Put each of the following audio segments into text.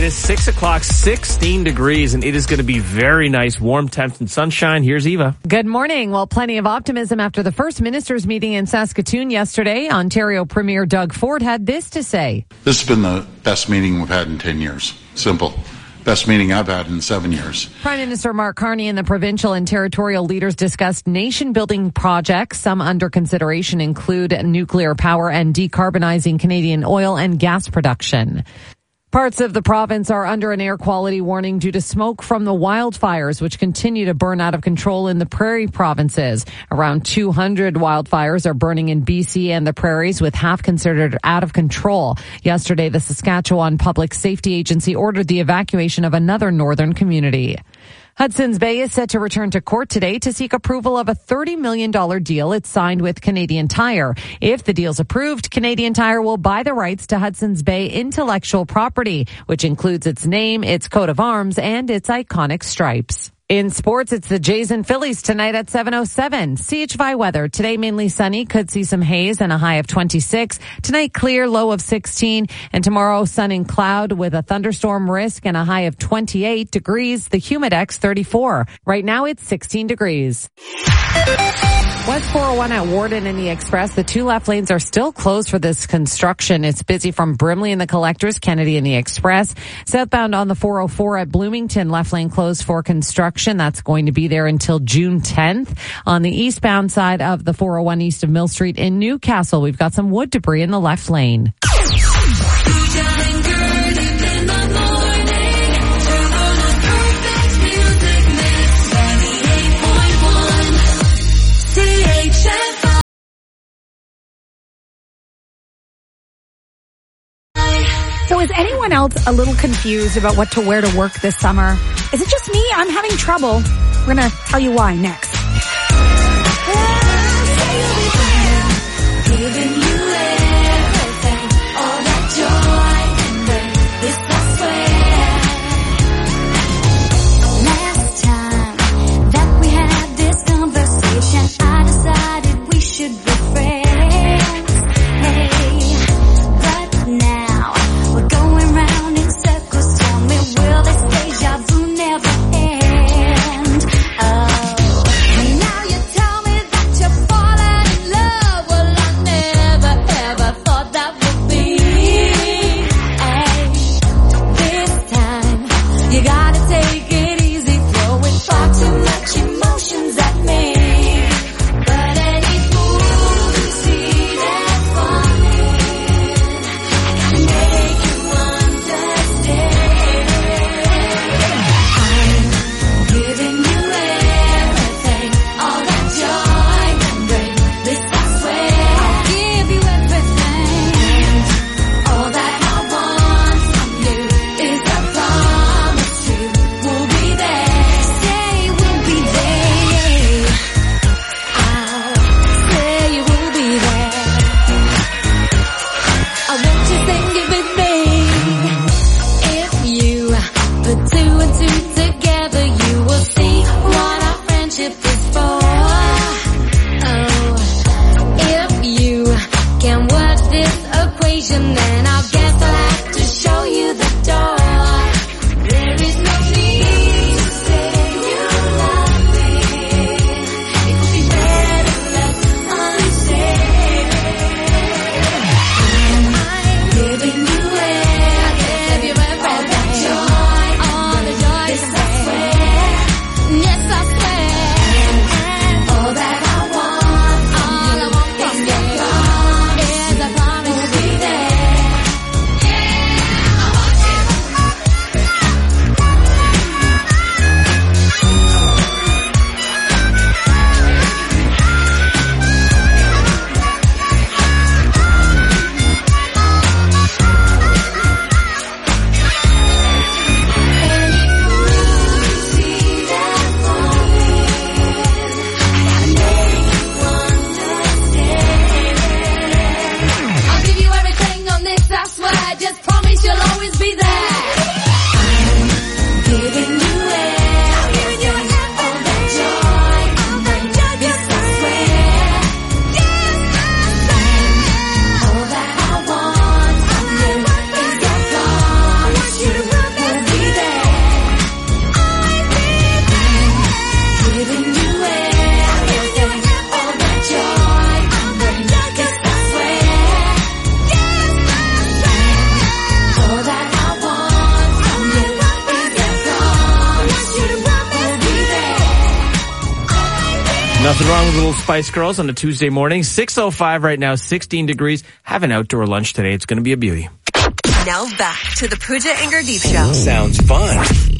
is 6 o'clock, 16 degrees, and it is going to be very nice, warm temps and sunshine. Here's Eva. Good morning. Well, plenty of optimism after the first ministers' meeting in Saskatoon yesterday. Ontario Premier Doug Ford had this to say. This has been the best meeting we've had in 10 years. Simple. Best meeting I've had in 7 years. Prime Minister Mark Carney and the provincial and territorial leaders discussed nation-building projects. Some under consideration include nuclear power and decarbonizing Canadian oil and gas production. Parts of the province are under an air quality warning due to smoke from the wildfires, which continue to burn out of control in the prairie provinces. Around 200 wildfires are burning in BC and the prairies, with half considered out of control. Yesterday, the Saskatchewan Public Safety Agency ordered the evacuation of another northern community. Hudson's Bay is set to return to court today to seek approval of a $30 million deal it signed with Canadian Tire. If the deal's approved, Canadian Tire will buy the rights to Hudson's Bay intellectual property, which includes its name, its coat of arms, and its iconic stripes. In sports, it's the Jays and Phillies tonight at 7:07. CHY weather. Today mainly sunny, could see some haze and a high of 26. Tonight clear, low of 16. And tomorrow sun and cloud with a thunderstorm risk and a high of 28 degrees. The Humidex 34. Right now it's 16 degrees. West 401 at Warden and the Express. The two left lanes are still closed for this construction. It's busy from Brimley and the Collectors, Kennedy and the Express. Southbound on the 404 at Bloomington, left lane closed for construction. That's going to be there until June 10th. On the eastbound side of the 401 east of Mill Street in Newcastle, we've got some wood debris in the left lane. So is anyone else a little confused about what to wear to work this summer? Is it just me? I'm having trouble. We're going to tell you why next. Last time that we had this conversation, I decided we should be friends. Nothing wrong with little Spice Girls on a Tuesday morning. 6:05 right now, 16 degrees. Have an outdoor lunch today. It's going to be a beauty. Now back to the Pooja and Gurdeep Show. Sounds fun.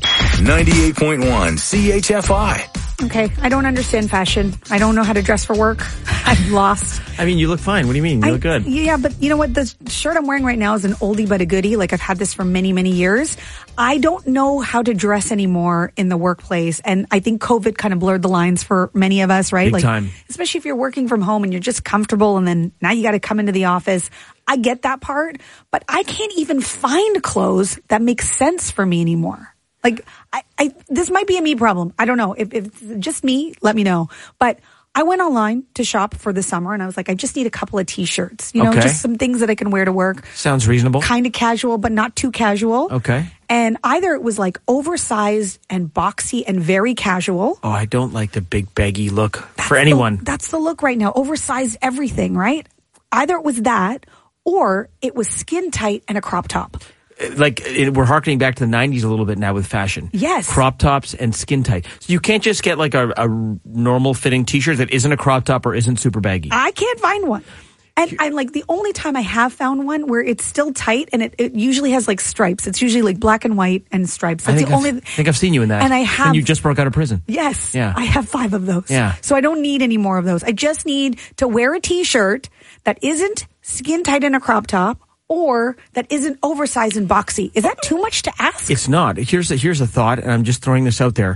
98.1 CHFI. Okay, I don't understand fashion. I don't know how to dress for work. I'm lost. I mean, you look fine. What do you mean? You look good. Yeah, but you know what? The shirt I'm wearing right now is an oldie but a goodie. Like, I've had this for many, many years. I don't know how to dress anymore in the workplace. And I think COVID kind of blurred the lines for many of us, right? Big time. Especially if you're working from home and you're just comfortable and then now you got to come into the office. I get that part, but I can't even find clothes that make sense for me anymore. Like, this might be a me problem. I don't know. If it's just me, let me know. But I went online to shop for the summer and I was like, I just need a couple of t-shirts, you know, Okay. just some things that I can wear to work. Sounds reasonable. Kind of casual, but not too casual. Okay. And either it was like oversized and boxy and very casual. Oh, I don't like the big baggy look for anyone. That's the look right now. Oversized everything, right? Either it was that or it was skin tight and a crop top. Like, we're harkening back to the 90s a little bit now with fashion. Yes. Crop tops and skin tight. So you can't just get like a normal fitting t-shirt that isn't a crop top or isn't super baggy. I can't find one. And I'm like, the only time I have found one where it's still tight and it usually has like stripes. It's usually like black and white and stripes. That's the only. I think I've seen you in that. And I have. And you just broke out of prison. Yes. Yeah. I have 5 of those. Yeah. So I don't need any more of those. I just need to wear a t-shirt that isn't skin tight in a crop top or that isn't oversized and boxy. Is that too much to ask? It's not. Here's a thought, and I'm just throwing this out there.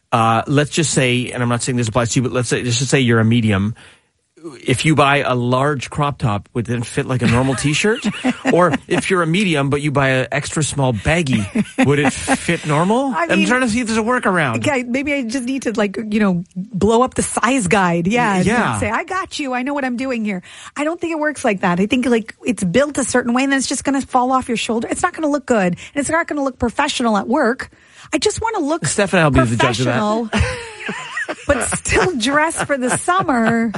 Let's just say, and I'm not saying this applies to you, but let's just say you're a medium. If you buy a large crop top, would it then fit like a normal t-shirt? Or if you're a medium, but you buy an extra small baggy, would it fit normal? I'm trying to see if there's a workaround. Okay, maybe I just need to blow up the size guide. Yeah. And say, I got you. I know what I'm doing here. I don't think it works like that. I think like it's built a certain way and then it's just going to fall off your shoulder. It's not going to look good. And it's not going to look professional at work. I just want to look Stephanie, I'll be the judge of that. But still dress for the summer.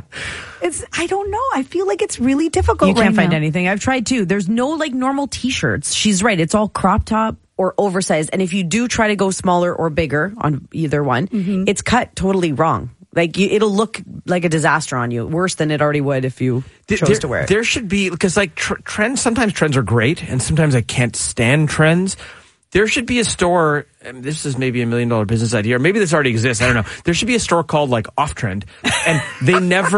I don't know. I feel like it's really difficult You can't right find now. anything. I've tried too. There's no like normal t-shirts. She's right. It's all crop top or oversized. And if you do try to go smaller or bigger on either one, it's cut totally wrong. Like it'll look like a disaster on you, worse than it already would if you chose to wear it. There should be, because like trends, sometimes trends are great and sometimes I can't stand trends. There should be a store, and this is maybe $1 million business idea, or maybe this already exists, I don't know. There should be a store called like Off Trend, and they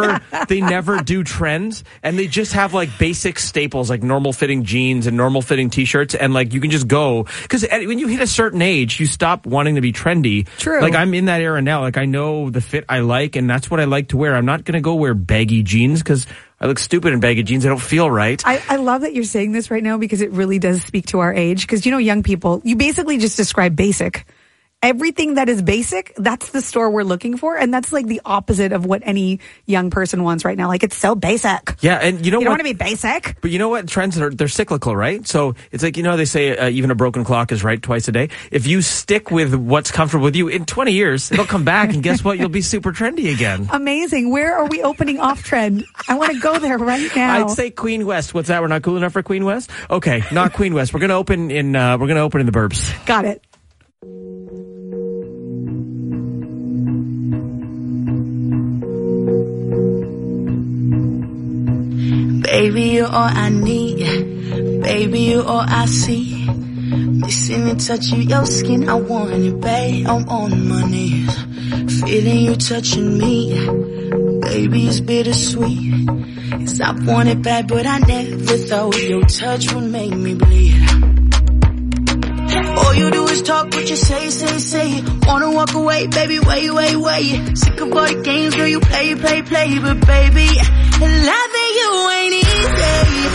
never do trends, and they just have like basic staples like normal fitting jeans and normal fitting t-shirts, and like you can just go, because when you hit a certain age, you stop wanting to be trendy. True. Like I'm in that era now, like I know the fit I like, and that's what I like to wear. I'm not going to go wear baggy jeans, because I look stupid in baggy jeans. I don't feel right. I love that you're saying this right now because it really does speak to our age. Because, young people, you basically just describe basic. Everything that is basic, that's the store we're looking for. And that's like the opposite of what any young person wants right now. Like, it's so basic. Yeah, and you know You don't what? want to be basic. But you know what? Trends they're cyclical, right? So it's like, they say even a broken clock is right twice a day. If you stick with what's comfortable with you, in 20 years, it'll come back, and guess what? You'll be super trendy again. Amazing. Where are we opening Off Trend? I want to go there right now. I'd say Queen West. What's that? We're not cool enough for Queen West? Okay, not Queen West. We're gonna open in the burbs. Got it. Baby, you're all I need. Baby, you're all I see. Missing the touch of your skin. I want you, babe. I'm on my knees. Feeling you touching me. Baby, it's bittersweet. 'Cause I want it bad, but I never thought your touch would make me bleed. All you do is talk, what you say. Wanna walk away, baby, wait. Sick of all the games, girl, you play. But baby, loving you ain't easy.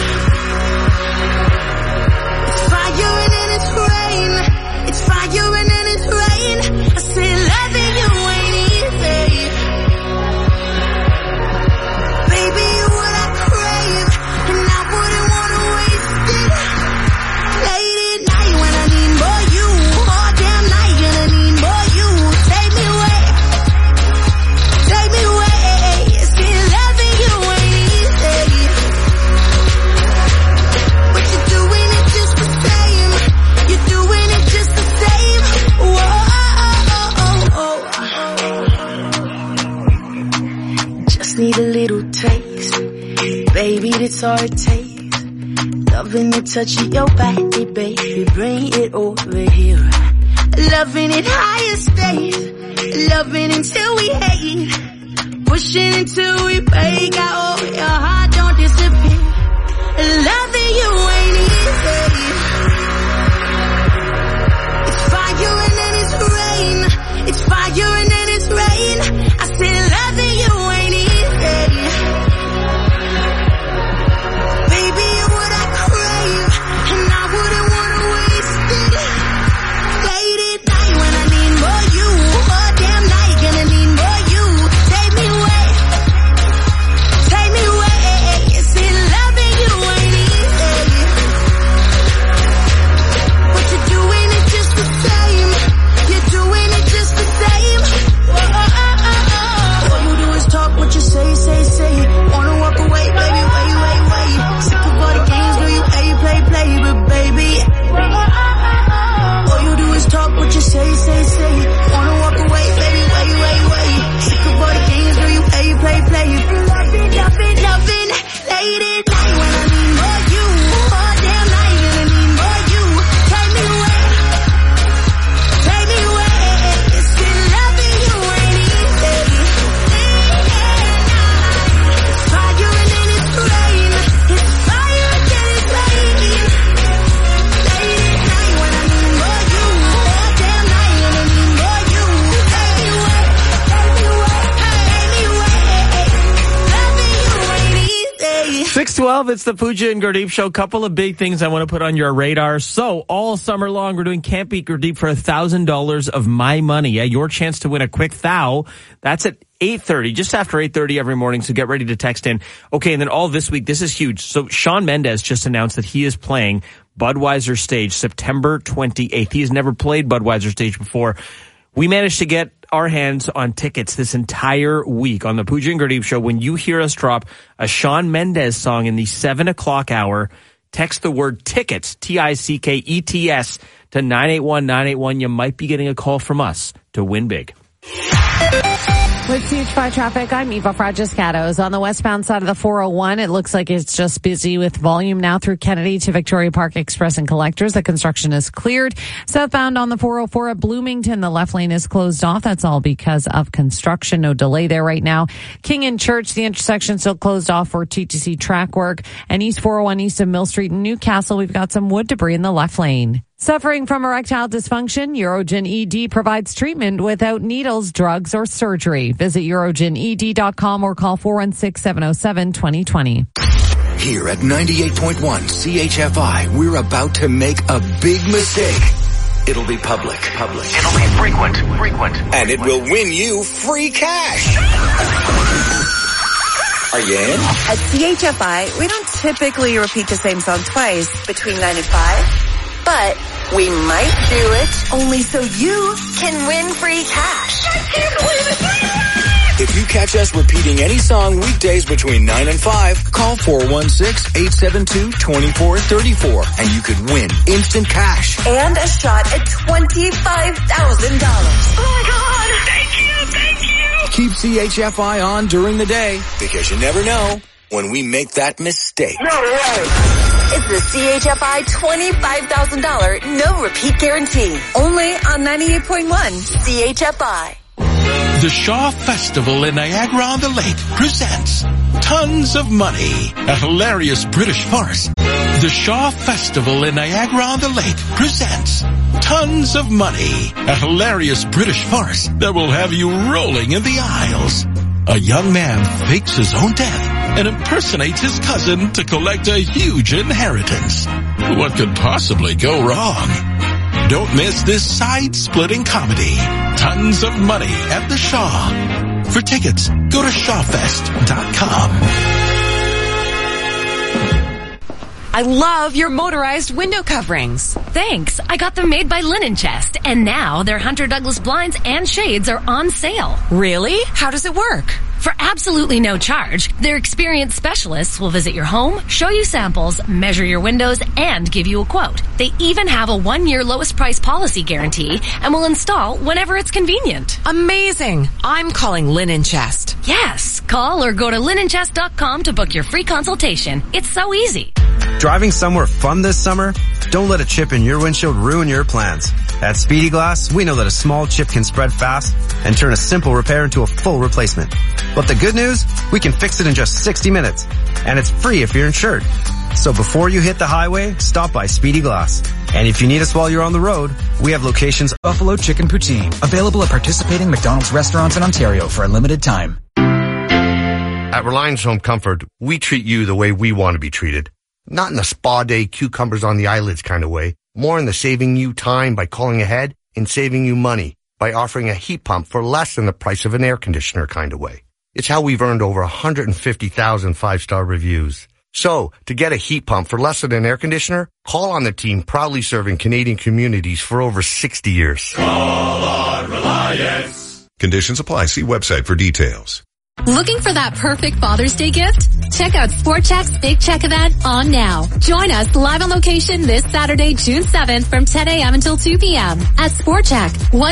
It's fire and then it's rain. It's fire and then it's rain. I say loving you ain't easy. Baby, you're what I crave, and I wouldn't wanna waste it. Late at night when I need more you, all damn night gonna need more you. Take me away. Still loving you ain't easy. little taste. Baby, that's all it takes. Loving the touch of your body, baby. Bring it over here. Loving it higher state. Loving until we hate. Pushing until we break out. Oh, your heart don't disappear. Loving you ain't easy. It's fire and then it's rain. It's fire and then it's rain. I said loving you ain't easy. Baby, you're what I crave, and I wouldn't wanna waste it. Late at night when I need more you. All damn night gonna need more you. Take me away. Take me away. See, loving you ain't easy. But you're doing it just the same. You're doing it just the same. All you do is talk what you say. Wanna walk away, baby, wait. Sick of all the games, girl, you play, but baby. All you do is talk what you say. Wanna walk away, baby, wait. Sick of all the games, girl, you play. Loving, late at night when I need more you. All damn night gonna need more you. Take me away. Still loving you ain't easy. It's fire and then it's rain. It's fire and then it's rain. Late at night when I need more you. All damn night gonna need more you. Take me away. Loving you ain't easy. 6:12, it's the Pooja and Gurdeep Show. Couple of big things I want to put on your radar. So, all summer long, we're doing Can't Beat Gurdeep for $1,000 of my money. Yeah, your chance to win a quick thou. That's at 8:30, just after 8:30 every morning, so get ready to text in. Okay, and then all this week, this is huge. So, Shawn Mendes just announced that he is playing Budweiser Stage September 28th. He has never played Budweiser Stage before. We managed to get our hands on tickets this entire week on the Pooja and Gurdeep Show. When you hear us drop a Shawn Mendes song in the 7 o'clock hour, text the word tickets, TICKETS, to 981-981. You might be getting a call from us to win big. With CH5 traffic, I'm Eva Fragiscatos. On the westbound side of the 401, it looks like it's just busy with volume now through Kennedy to Victoria Park Express and Collectors. The construction is cleared. Southbound on the 404 at Bloomington, the left lane is closed off. That's all because of construction. No delay there right now. King and Church, the intersection still closed off for TTC track work. And East 401 east of Mill Street in Newcastle, we've got some wood debris in the left lane. Suffering from erectile dysfunction, Urogen ED provides treatment without needles, drugs, or surgery. Visit urogened.com or call 416-707-2020. Here at 98.1 CHFI, we're about to make a big mistake. It'll be public. It'll be frequent. And it will win you free cash. Are you in? At CHFI, we don't typically repeat the same song twice between 9 and 5. But we might do it only so you can win free cash. I can't believe it. If you catch us repeating any song weekdays between 9 and 5, call 416-872-2434 and you could win instant cash. And a shot at $25,000. Oh my God. Thank you. Keep CHFI on during the day because you never know when we make that mistake. No way. It's the CHFI $25,000 no repeat guarantee. Only on 98.1 CHFI. The Shaw Festival in Niagara-on-the-Lake presents Tons of Money, a hilarious British farce. The Shaw Festival in Niagara-on-the-Lake presents Tons of Money, a hilarious British farce that will have you rolling in the aisles. A young man fakes his own death and impersonates his cousin to collect a huge inheritance. What could possibly go wrong? Don't miss this side-splitting comedy, Tons of Money at the Shaw. For tickets, go to shawfest.com. I love your motorized window coverings. Thanks. I got them made by Linen Chest, and now their Hunter Douglas blinds and shades are on sale. Really? How does it work? For absolutely no charge, their experienced specialists will visit your home, show you samples, measure your windows, and give you a quote. They even have a 1-year lowest price policy guarantee and will install whenever it's convenient. Amazing. I'm calling Linen Chest. Yes. Call or go to linenchest.com to book your free consultation. It's so easy. Driving somewhere fun this summer? Don't let a chip in your windshield ruin your plans. At Speedy Glass, we know that a small chip can spread fast and turn a simple repair into a full replacement. But the good news? We can fix it in just 60 minutes. And it's free if you're insured. So before you hit the highway, stop by Speedy Glass. And if you need us while you're on the road, we have locations. Buffalo Chicken Poutine, available at participating McDonald's restaurants in Ontario for a limited time. At Reliance Home Comfort, we treat you the way we want to be treated. Not in a spa day, cucumbers on the eyelids kind of way. More in the saving you time by calling ahead and saving you money by offering a heat pump for less than the price of an air conditioner kind of way. It's how we've earned over 150,000 five-star reviews. So, to get a heat pump for less than an air conditioner, call on the team proudly serving Canadian communities for over 60 years. Call on Reliance. Conditions apply. See website for details. Looking for that perfect Father's Day gift? Check out Sport Chek's Big Check event on now. Join us live on location this Saturday, June 7th from 10 a.m. until 2 p.m. at Sport Chek,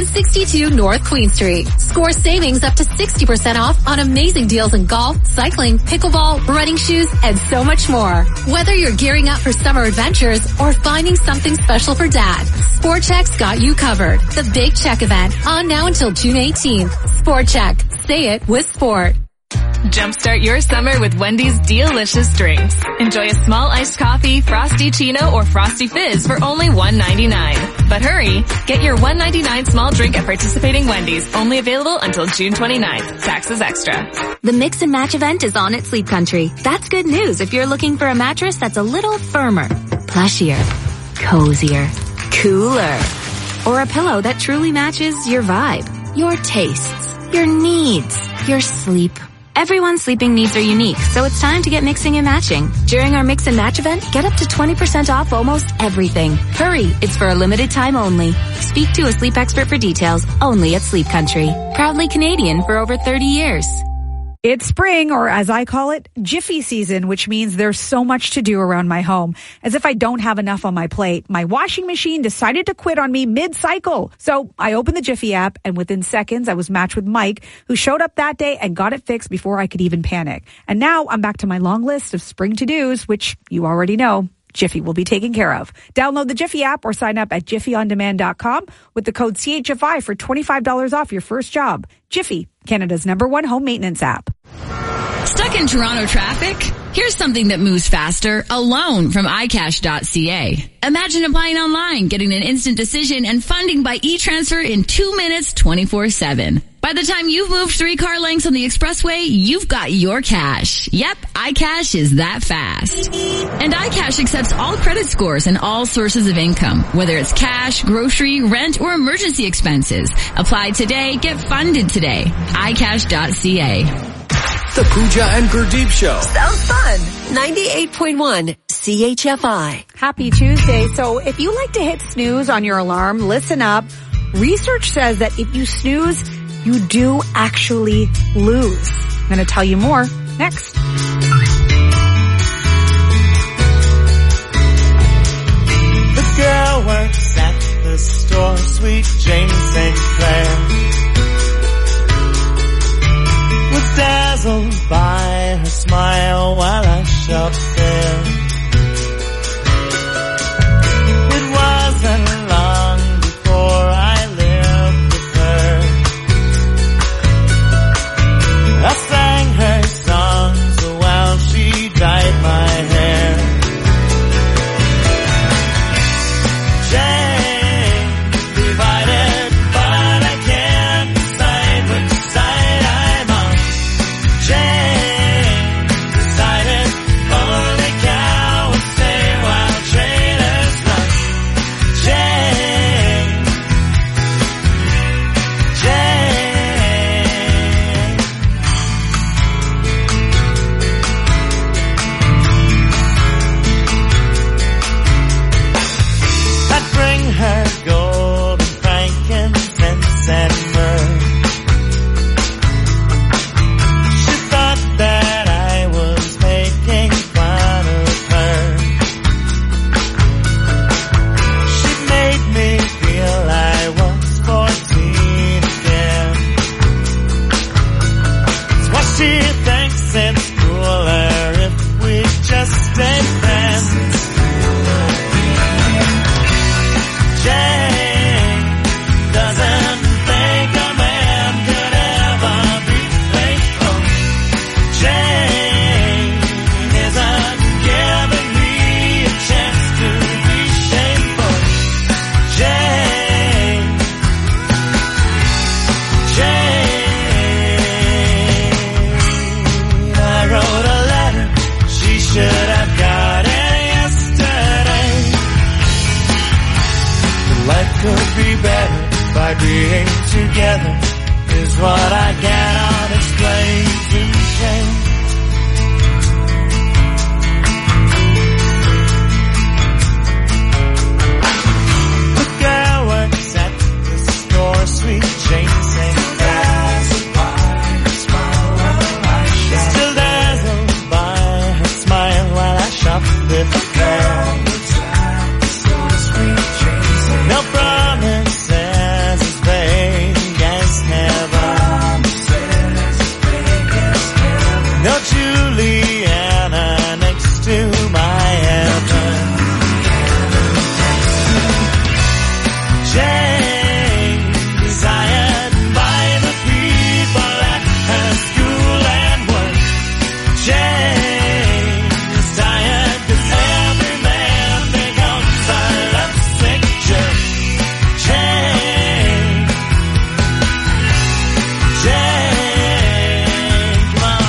162 North Queen Street. Score savings up to 60% off on amazing deals in golf, cycling, pickleball, running shoes, and so much more. Whether you're gearing up for summer adventures or finding something special for dad, Sport Chek's got you covered. The Big Check event on now until June 18th. Sport Chek. Say it with sport. Jumpstart your summer with Wendy's delicious drinks. Enjoy a small iced coffee, Frosty Chino, or Frosty Fizz for only $1.99. But hurry, get your $1.99 small drink at participating Wendy's. Only available until June 29th. Taxes extra. The Mix and Match event is on at Sleep Country. That's good news if you're looking for a mattress that's a little firmer, plushier, cozier, cooler, or a pillow that truly matches your vibe, your tastes, your needs, your sleep. Everyone's sleeping needs are unique, so it's time to get mixing and matching. During our Mix and Match event, get up to 20% off almost everything. Hurry, it's for a limited time only. Speak to a sleep expert for details, only at Sleep Country. Proudly Canadian for over 30 years. It's spring, or as I call it, Jiffy season, which means there's so much to do around my home. As if I don't have enough on my plate, my washing machine decided to quit on me mid-cycle. So I opened the Jiffy app, and within seconds, I was matched with Mike, who showed up that day and got it fixed before I could even panic. And now I'm back to my long list of spring to-dos, which you already know Jiffy will be taken care of. Download the Jiffy app or sign up at jiffyondemand.com with the code CHFI for $25 off your first job. Jiffy, Canada's #1 home maintenance app. Stuck in Toronto traffic? Here's something that moves faster, a loan from iCash.ca. Imagine applying online, getting an instant decision, and funding by e-transfer in 2 minutes 24/7. By the time you've moved 3 car lengths on the expressway, you've got your cash. Yep, iCash is that fast. And iCash accepts all credit scores and all sources of income, whether it's cash, grocery, rent, or emergency expenses. Apply today, get funded today. iCash.ca. The Pooja and Gurdeep Show. Sounds fun. 98.1 CHFI. Happy Tuesday. So if you like to hit snooze on your alarm, listen up. Research says that if you snooze, you do actually lose. I'm going to tell you more next. The girl works at the store, sweet Jane St. Clair. Was dazzled by her smile while I shopped there. It wasn't long before I lived with her. I sang her songs while she dyed my hair. Jane, divided, but I can't decide which side I'm on. Jane, decided, oh stay friends. Jane doesn't think a man could ever be faithful. Jane isn't giving me a chance to be shameful. Jane, I wrote a letter, she should have got it yesterday. Life could be better by being together, is what I cannot explain to Jane. The girl works at the store, sweet Jane St. Clair's. Still dazzled by her smile while I shop with the girl. No promises as vague as heaven. No Juliana next to my heaven. Jane, desired by the people at her school and work. Jane, desired 'cause every man becomes a lovesick jerk. Jane, come on.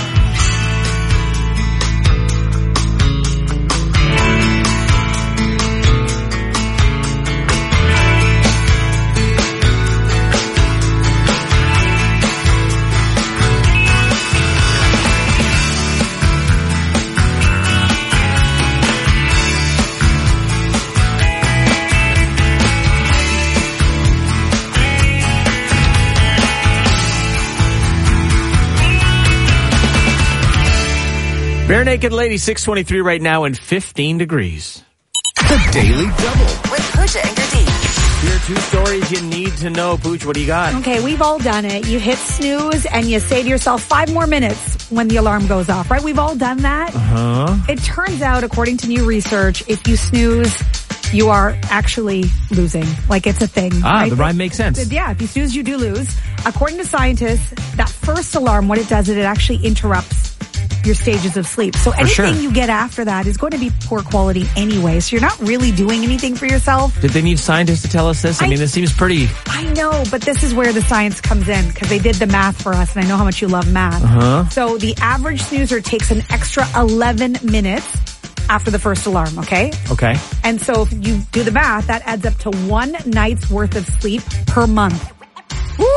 Bare Naked Lady, 623 right now and 15 degrees. The Daily Double. With Pooja and Gurdeep. Here are 2 stories you need to know. Pooch, what do you got? Okay, we've all done it. You hit snooze and you say to yourself 5 more minutes when the alarm goes off, right? We've all done that. Uh-huh. It turns out, according to new research, if you snooze, you are actually losing. Like, it's a thing. Right? The rhyme makes sense. Yeah, if you snooze, you do lose. According to scientists, that first alarm, what it does is it actually interrupts your stages of sleep. So anything you get after that is going to be poor quality anyway. So you're not really doing anything for yourself. Did they need scientists to tell us this? I mean, this seems pretty... I know, but this is where the science comes in because they did the math for us, and I know how much you love math. Uh-huh. So the average snoozer takes an extra 11 minutes after the first alarm, okay? Okay. And so if you do the math, that adds up to 1 night's worth of sleep per month. Woo!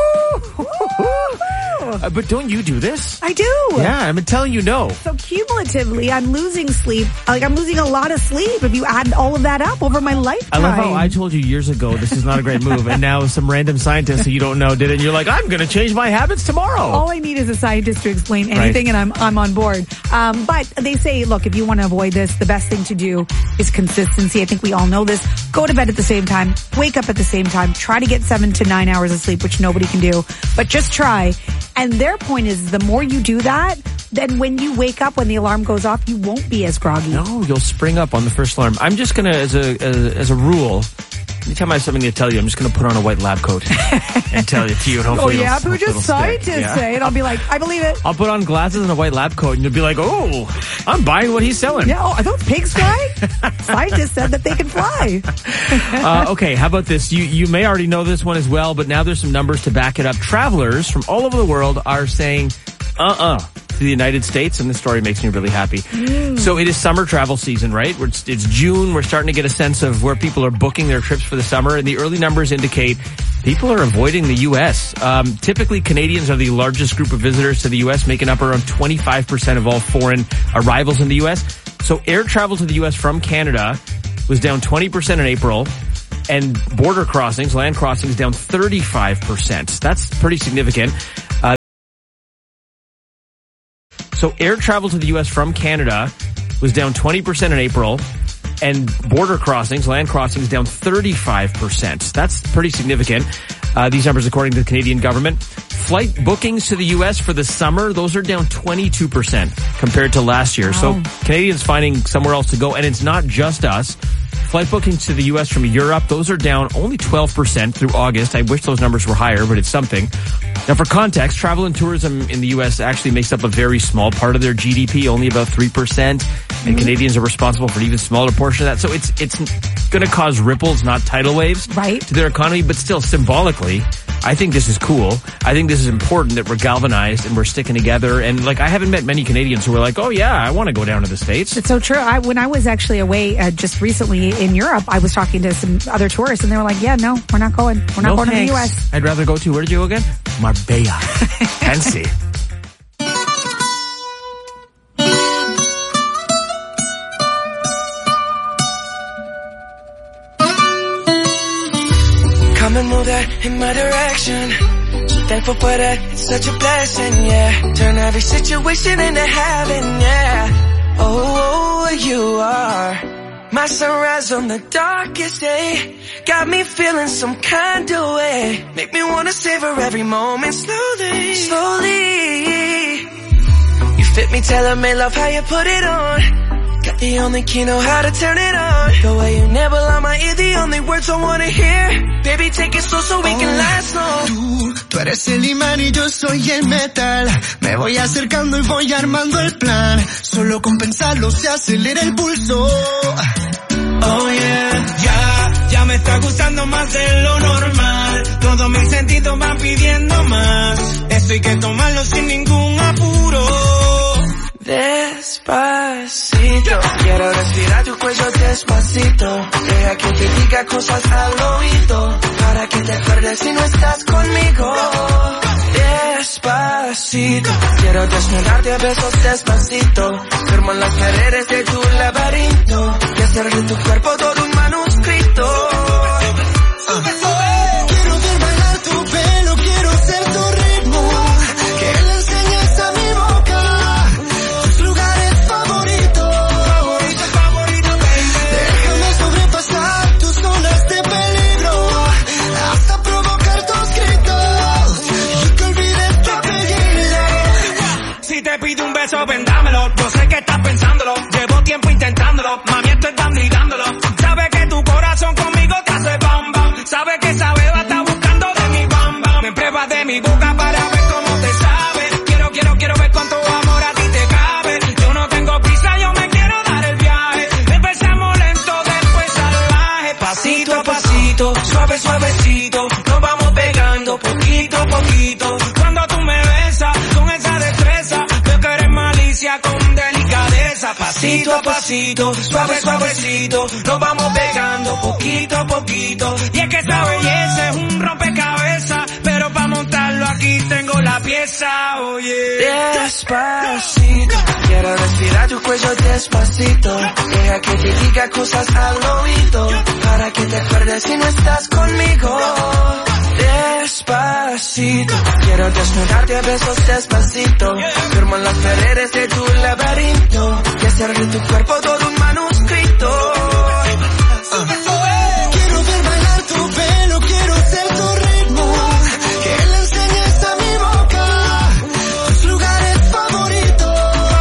But don't you do this? I do. Yeah, I've been telling you no. So cumulatively, I'm losing sleep. Like, I'm losing a lot of sleep if you add all of that up over my lifetime. I love how I told you years ago this is not a great move, and now some random scientist who you don't know did it, and you're like, I'm going to change my habits tomorrow. All I need is a scientist to explain anything, and I'm on board. But they say, look, if you want to avoid this, the best thing to do is consistency. I think we all know this. Go to bed at the same time. Wake up at the same time. Try to get 7 to 9 hours of sleep, which nobody can do. But just try. And their point is the more you do that, then when you wake up, when the alarm goes off, you won't be as groggy. No, you'll spring up on the first alarm. I'm just going to, as a rule, anytime I have something to tell you, I'm just going to put on a white lab coat and tell it to you. And hopefully Pooja, scientists say it. I'll be like, I believe it. I'll put on glasses and a white lab coat, and you'll be like, oh, I'm buying what he's selling. Yeah, are those pigs flying? Scientists said that they can fly. Okay, how about this? You may already know this one as well, but now there's some numbers to back it up. Travelers from all over the world are saying, to the United States, and this story makes me really happy. So it is summer travel season, right? It's June. We're starting to get a sense of where people are booking their trips for the summer, and the early numbers indicate people are avoiding the U.S. Typically, Canadians are the largest group of visitors to the U.S., making up around 25% of all foreign arrivals in the U.S. So air travel to the U.S. from Canada was down 20% in April, and border crossings, land crossings, down 35%. That's pretty significant. So air travel to the U.S. from Canada was down 20% in April, and border crossings, land crossings, down 35%. That's pretty significant. These numbers according to the Canadian government. Flight bookings to the U.S. for the summer, those are down 22% compared to last year. So Canadians finding somewhere else to go, and it's not just us. Flight bookings to the U.S. from Europe, those are down only 12% through August. I wish those numbers were higher, but it's something. Now, for context, travel and tourism in the U.S. actually makes up a very small part of their GDP, only about 3%, and Canadians are responsible for an even smaller portion of that. So it's going to cause ripples, not tidal waves, to their economy, but still symbolically, I think this is cool. I think this is important that we're galvanized and we're sticking together. And like, I haven't met many Canadians who are like, oh yeah, I want to go down to the States. It's so true. When I was actually away just recently in Europe, I was talking to some other tourists and they were like, yeah, no, we're not going. We're not going to the U.S. I'd rather go to, where did you go again? Marbella. Fancy. Come and move that in my direction. So thankful for that, it's such a blessing, yeah. Turn every situation into heaven, yeah. Oh, you are my sunrise on the darkest day. Got me feeling some kind of way. Make me wanna savor every moment slowly, slowly. You fit me, tailor-made, love how you put it on. Got the only key, know how to turn it on. The way you never lie my ear, the only words I wanna hear. Baby, take it slow so we can last long. Tú eres el imán y yo soy el metal. Me voy acercando y voy armando el plan. Solo con pensarlo se acelera el pulso. Oh yeah, ya me está gustando más de lo normal. Todos mis sentidos van pidiendo más. Esto hay que tomarlo sin ningún apuro. Despacito, quiero respirar tu cuello despacito. Deja que te diga cosas al oído, para que te acuerdes si no estás conmigo. Despacito, quiero desnudarte a besos despacito. Firmo en las paredes de tu laberinto y hacer de tu cuerpo todo un manuscrito. Quiero ver bailar tu pelo, quiero ser tu ritmo. Que le enseñes a mi boca tus lugares favoritos. Déjame sobrepasar tus zonas de peligro, hasta provocar tus gritos y que olvides tu apellido. Si te pido un beso, ven dámelo. Yo sé que estás pensándolo, llevo tiempo intentándolo. Mami, estoy dando y dándolo. Sabes que tu corazón conmigo te hace bam bam. Sabes que esa beba está buscando de mi bam bam. Me pruebas de mi boca para ver cómo te sabe. Quiero ver cuánto amor a ti te cabe. Yo no tengo prisa, yo me quiero dar el viaje. Empezamos lento, después salvaje. Pasito a pasito, suave suavecito, nos vamos pegando poquito a poquito. Cuando tú me besas con esa destreza, veo que eres malicia con delicadeza. Pasito a pasito, suave suavecito, nos vamos pegando poquito a poquito. Y es que esa belleza es un rompecabezas, pero para montarlo aquí tengo la pieza, oye. Despacito, quiero respirar tu cuello despacito. Deja que te diga cosas al oído, para que te acuerdes si no estás conmigo. Despacito, quiero desnudarte a besos despacito. Firmo en las paredes de tu laberinto y hacer de tu cuerpo todo un manuscrito. Quiero ver bailar tu pelo, quiero ser tu ritmo. Que le enseñes a mi boca tus lugares favoritos.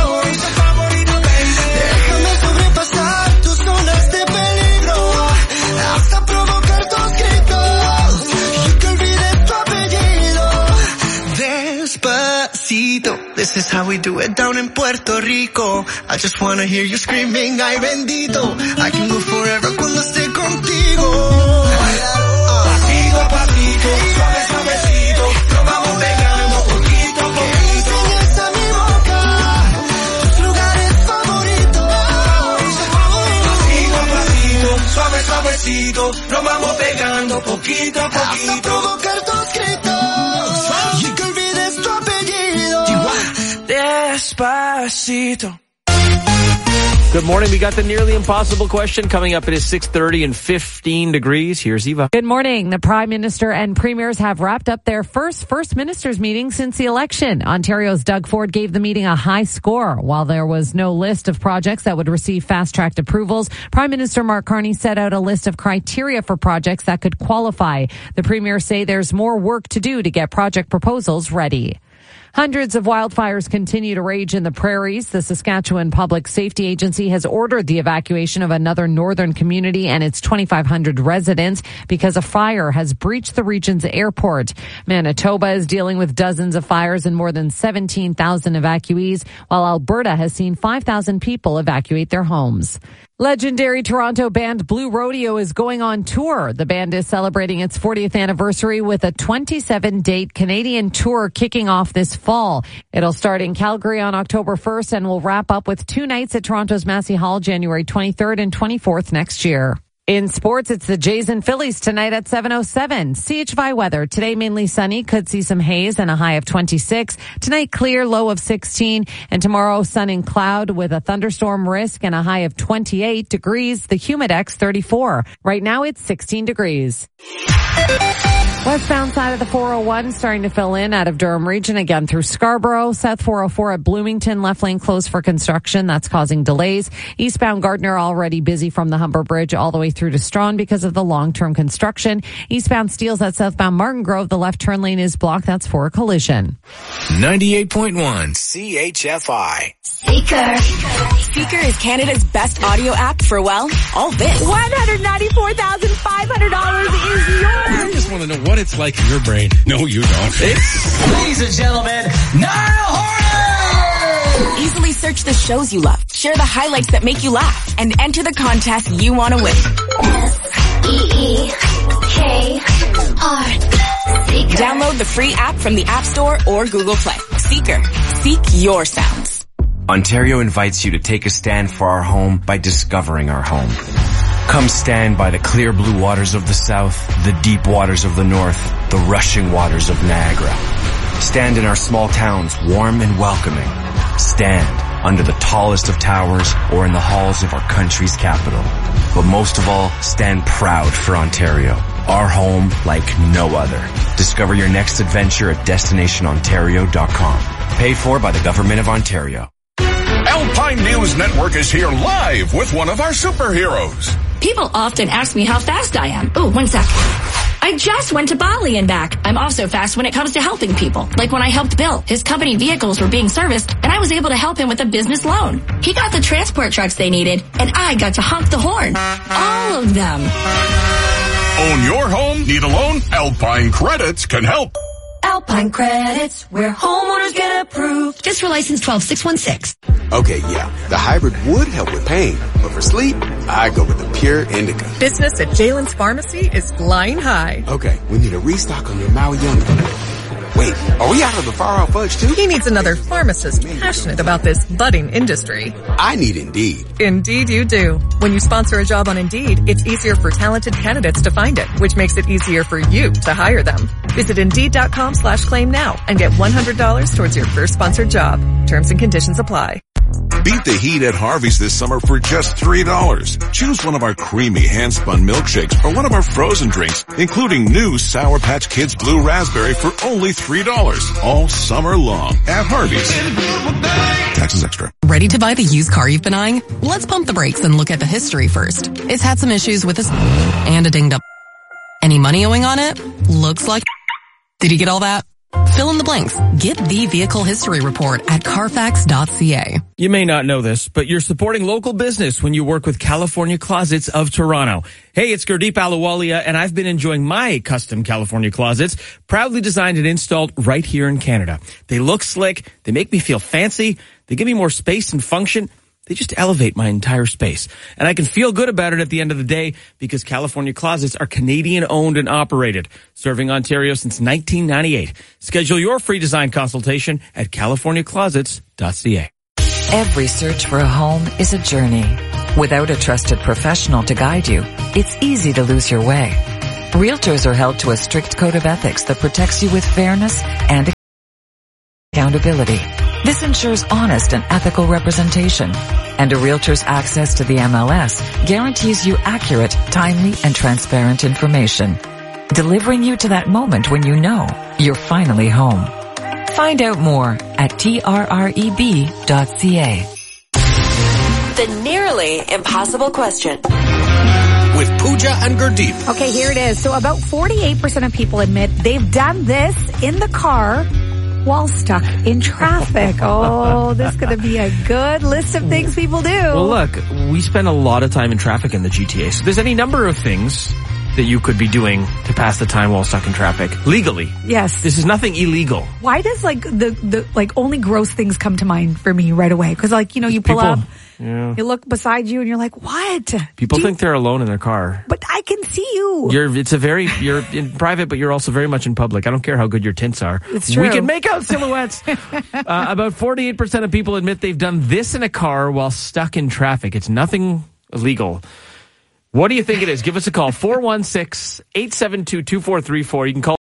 Déjame sobrepasar tus zonas de peligro, hasta provocar tus gritos y que olvides tu apellido. Despacito, this is how we do it down in Puerto Rico. I just wanna hear you screaming, ay bendito. I can go forever cuando esté contigo. Pasito a pasito, suave suavecito, nos vamos pegando poquito a poquito. Enseñas a mi boca tus lugares favoritos. Pasito a pasito, suave suavecito, nos vamos pegando poquito a poquito. Hasta provocar tus gritos y que olvides tu apellido. Despacito. Good morning. We got the nearly impossible question coming up. It is 6:30 and 15 degrees. Here's Eva. Good morning. The Prime Minister and Premiers have wrapped up their first Ministers meeting since the election. Ontario's Doug Ford gave the meeting a high score. While there was no list of projects that would receive fast-tracked approvals, Prime Minister Mark Carney set out a list of criteria for projects that could qualify. The Premiers say there's more work to do to get project proposals ready. Hundreds of wildfires continue to rage in the prairies. The Saskatchewan Public Safety Agency has ordered the evacuation of another northern community and its 2,500 residents because a fire has breached the region's airport. Manitoba is dealing with dozens of fires and more than 17,000 evacuees, while Alberta has seen 5,000 people evacuate their homes. Legendary Toronto band Blue Rodeo is going on tour. The band is celebrating its 40th anniversary with a 27-date Canadian tour kicking off this fall. It'll start in Calgary on October 1st and will wrap up with 2 nights at Toronto's Massey Hall January 23rd and 24th next year. In sports, it's the Jays and Phillies tonight at 7:07. CHY weather. Today mainly sunny, could see some haze and a high of 26. Tonight clear, low of 16. And tomorrow sun and cloud with a thunderstorm risk and a high of 28 degrees. The Humidex 34. Right now it's 16 degrees. Westbound side of the 401 starting to fill in out of Durham region again through Scarborough. South 404 at Bloomington, left lane closed for construction. That's causing delays. Eastbound Gardner already busy from the Humber Bridge all the way through to Strawn because of the long-term construction. Eastbound Steeles at southbound Martin Grove. The left turn lane is blocked. That's for a collision. 98.1 CHFI. Speaker. Speaker is Canada's best audio app for, well, all this. $194,500 is yours. I just want to know what it's like in your brain. No, you don't. Ladies and gentlemen, Niall Horan! Easily search the shows you love, share the highlights that make you laugh, and enter the contest you want to win. S-E-E-K-R. Download the free app from the App Store or Google Play. Seeker. Seek your sounds. Ontario invites you to take a stand for our home by discovering our home. Come stand by the clear blue waters of the south, the deep waters of the north, the rushing waters of Niagara. Stand in our small towns, warm and welcoming. Stand under the tallest of towers or in the halls of our country's capital. But most of all, stand proud for Ontario, our home like no other. Discover your next adventure at destinationontario.com. Paid for by the Government of Ontario. Alpine News Network is here live with one of our superheroes. People often ask me how fast I am. Oh, 1 sec. I just went to Bali and back. I'm also fast when it comes to helping people. Like when I helped Bill. His company vehicles were being serviced, and I was able to help him with a business loan. He got the transport trucks they needed, and I got to honk the horn. All of them. Own your home? Need a loan? Alpine Credits can help. Alpine Credits, where homeowners get approved. Just for license 12616. Okay, yeah, the hybrid would help with pain, but for sleep, I go with the Pure Indica. Business at Jalen's Pharmacy is flying high. Okay, we need a restock on your Maui Young. Wait, are we out of the Far Out Fudge too? He needs another pharmacist passionate about this budding industry. I need Indeed. Indeed you do. When you sponsor a job on Indeed, it's easier for talented candidates to find it, which makes it easier for you to hire them. Visit Indeed.com/claim now and get $100 towards your first sponsored job. Terms and conditions apply. Beat the heat at Harvey's this summer for just $3. Choose one of our creamy hand-spun milkshakes or one of our frozen drinks, including new Sour Patch Kids Blue Raspberry for only $3 all summer long at Harvey's. Taxes extra. Ready to buy the used car you've been eyeing? Let's pump the brakes and look at the history first. It's had some issues with and a dinged up. Any money owing on it? Looks like. Did you get all that? Fill in the blanks. Get the vehicle history report at Carfax.ca. You may not know this, but you're supporting local business when you work with California Closets of Toronto. Hey, it's Gurdeep Ahluwalia, and I've been enjoying my custom California closets, proudly designed and installed right here in Canada. They look slick. They make me feel fancy. They give me more space and function. They just elevate my entire space. And I can feel good about it at the end of the day because California Closets are Canadian owned and operated, serving Ontario since 1998. Schedule your free design consultation at californiaclosets.ca. Every search for a home is a journey. Without a trusted professional to guide you, it's easy to lose your way. Realtors are held to a strict code of ethics that protects you with fairness and accountability. This ensures honest and ethical representation. And a realtor's access to the MLS guarantees you accurate, timely, and transparent information, delivering you to that moment when you know you're finally home. Find out more at trreb.ca. The nearly impossible question. With Pooja and Gurdeep. Okay, here it is. So about 48% of people admit they've done this in the car while stuck in traffic. Oh, this is going to be a good list of things people do. Well, look, we spend a lot of time in traffic in the GTA, so there's any number of things that you could be doing to pass the time while stuck in traffic legally. Yes. This is nothing illegal. Why does the only gross things come to mind for me right away? Because you pull up, you look beside you and you're like, what? People think they're alone in their car. But I can see you. You're in private, but you're also very much in public. I don't care how good your tints are. It's true. We can make out silhouettes. About 48% of people admit they've done this in a car while stuck in traffic. It's nothing illegal. What do you think it is? Give us a call, 416-872-2434. You can call.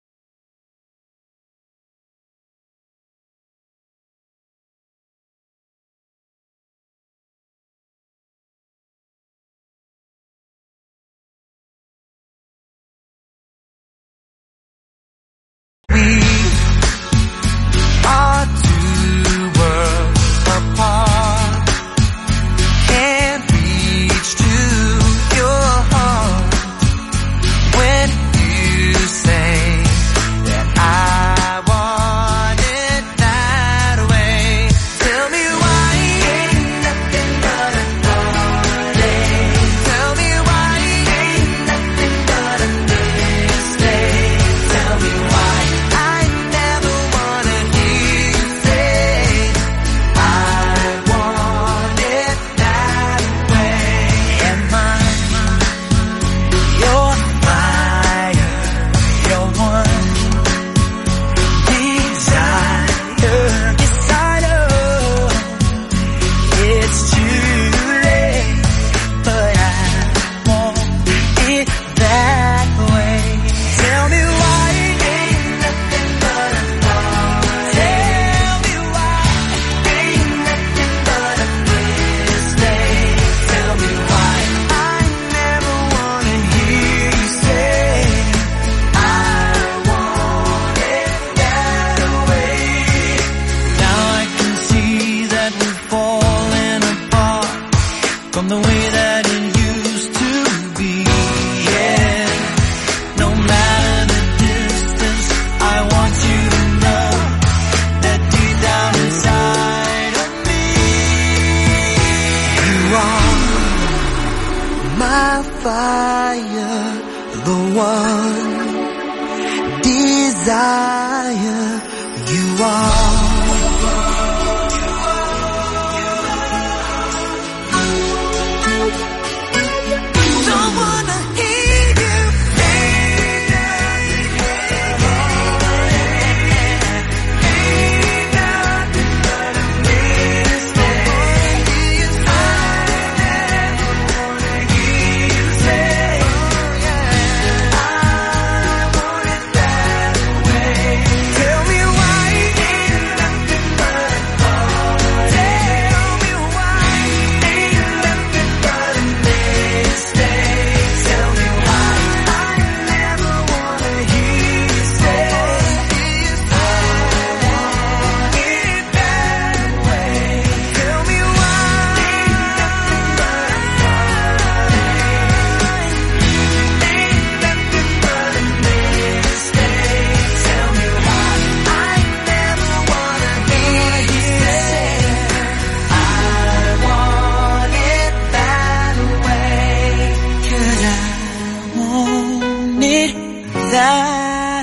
that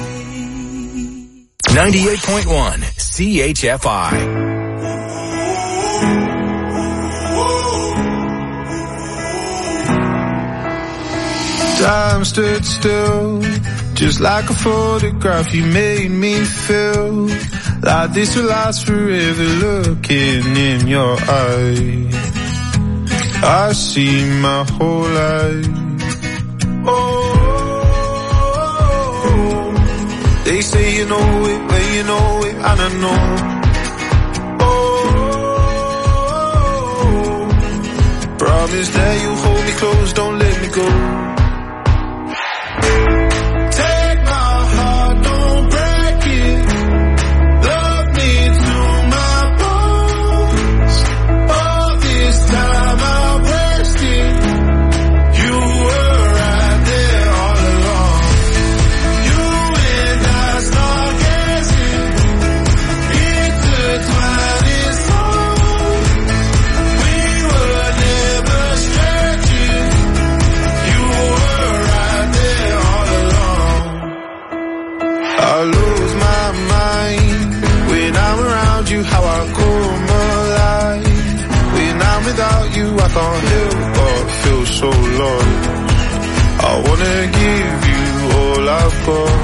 way. 98.1 CHFI. Time stood still, just like a photograph. You made me feel like this will last forever. Looking in your eyes, I see my whole life. Oh, they say you know it, but you know it, and I know Promise that you hold me close, don't let me go. Take my heart, don't break it. Love me to my bones. All this time I wasted. You were right there all along. You and I stargazing, intertwined in song. We were never strangers. You were right there all along. I lose my mind when I'm around you. How I come alive when I'm without you. I can't help but feel so lost. I wanna give you all I've got.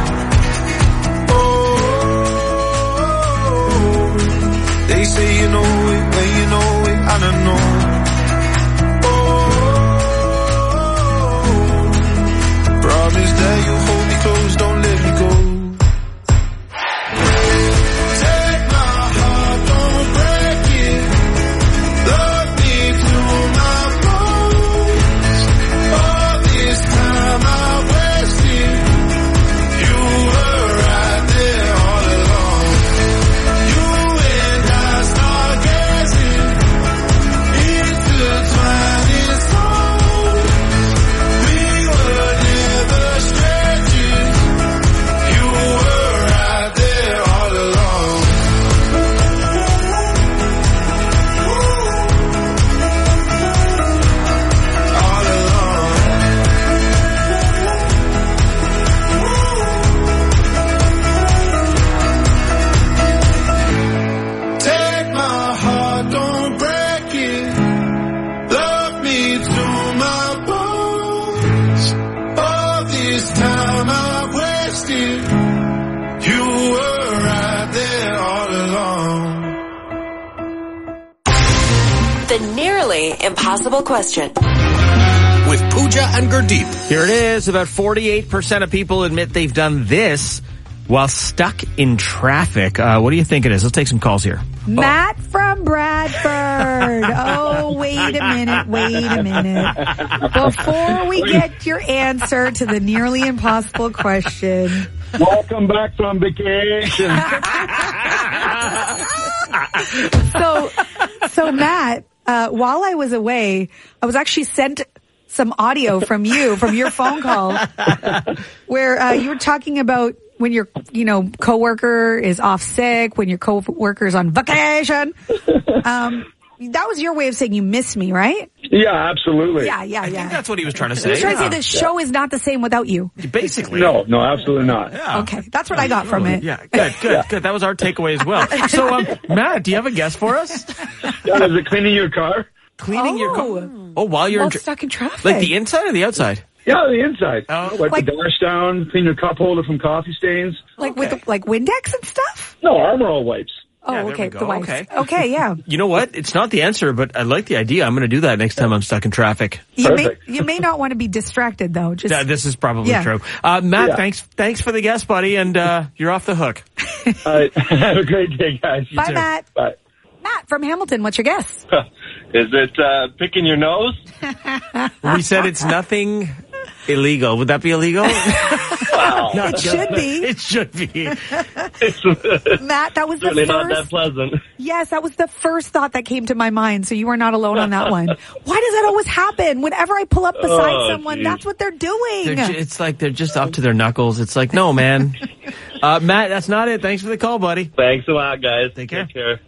Oh, they say you know it when you know it, and I know. Oh, promise that you hold me close, don't let me go. Take my heart, don't break it. Love me to my bones. All this time I wasted. You were right there all along. You and I stargazing, intertwined in song. We were never strangers. You were right there all along. All along. Take my heart, don't break it. Love me to my bones. All this time I wasted. You were right there all along. The nearly impossible question. With Pooja and Gurdeep. Here it is. About 48% of people admit they've done this while stuck in traffic. What do you think it is? Let's take some calls here. Matt from Bradford. Oh, wait a minute. Before we get your answer to the nearly impossible question. Welcome back from vacation. So Matt, while I was away, I was actually sent some audio from you, from your phone call, where you were talking about when your, coworker is off sick, when your coworker is on vacation. That was your way of saying you miss me, right? Yeah, absolutely. Yeah. I think that's what he was trying to He say. was trying to say the show is not the same without you. Basically. No, absolutely not. Yeah. Okay, that's what I got from it. Yeah, good. That was our takeaway as well. So, Matt, do you have a guess for us? Yeah, is it cleaning your car? Cleaning your car? Oh, while you're stuck in traffic. Like the inside or the outside? Yeah, the inside. Wipe Like- the dash down, clean your cup holder from coffee stains. Like with Windex and stuff? No, Armor All wipes. Oh, Yeah, there okay. we go. The wipes. Okay. Okay, yeah. You know what? It's not the answer, but I like the idea. I'm going to do that next time I'm stuck in traffic. You may not want to be distracted though. Just Yeah, this is probably Yeah. true. Matt, Yeah. thanks for the guess, buddy, and you're off the hook. Have a great day, guys. Bye, Matt. Bye. Matt from Hamilton, what's your guess? Is it picking your nose? We said it's nothing illegal. Would that be illegal? Wow. No, It should be. It should be. Matt, that was the Certainly first. not that pleasant. Yes, that was the first thought that came to my mind. So you are not alone on that one. Why does that always happen? Whenever I pull up beside someone, geez. that's what they're doing. It's like they're just up to their knuckles. It's like, no, man. Matt, that's not it. Thanks for the call, buddy. Thanks a lot, guys. Take care. Take care.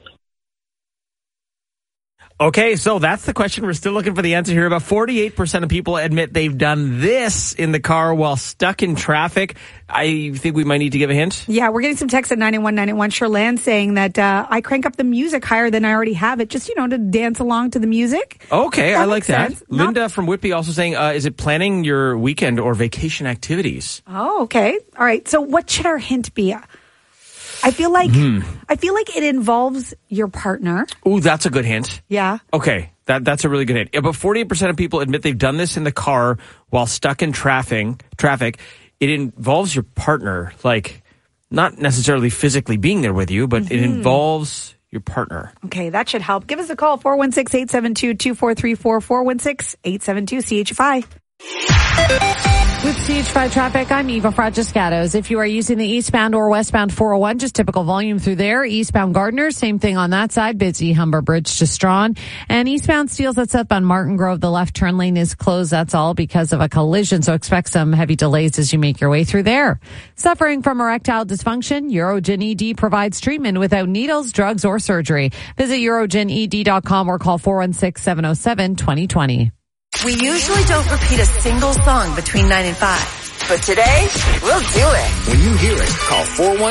Okay, so that's the question. We're still looking for the answer here. About 48% of people admit they've done this in the car while stuck in traffic. I think we might need to give a hint. Yeah, we're getting some text at 98191. Sherlan saying that I crank up the music higher than I already have it, just, to dance along to the music. Okay, I like makes that. sense. Linda from Whitby also saying, is it planning your weekend or vacation activities? Oh, okay. All right. So what should our hint be? I feel like it involves your partner. Ooh, that's a good hint. Yeah. Okay, that's a really good hint. About 48% of people admit they've done this in the car while stuck in traffic. It involves your partner, like not necessarily physically being there with you, but it involves your partner. Okay, that should help. Give us a call, 416-872-2434, 416-872-CHFI. With CH5 traffic, I'm Eva Fragiscatos. If you are using the eastbound or westbound 401, just typical volume through there. Eastbound Gardner, same thing on that side. Busy Humber Bridge to Strawn. And eastbound Steeles, that's up on Martin Grove. The left turn lane is closed. That's all because of a collision. So expect some heavy delays as you make your way through there. Suffering from erectile dysfunction, Urogen ED provides treatment without needles, drugs, or surgery. Visit urogened.com or call 416-707-2020. We usually don't repeat a single song between 9 and 5. But today, we'll do it. When you hear it, call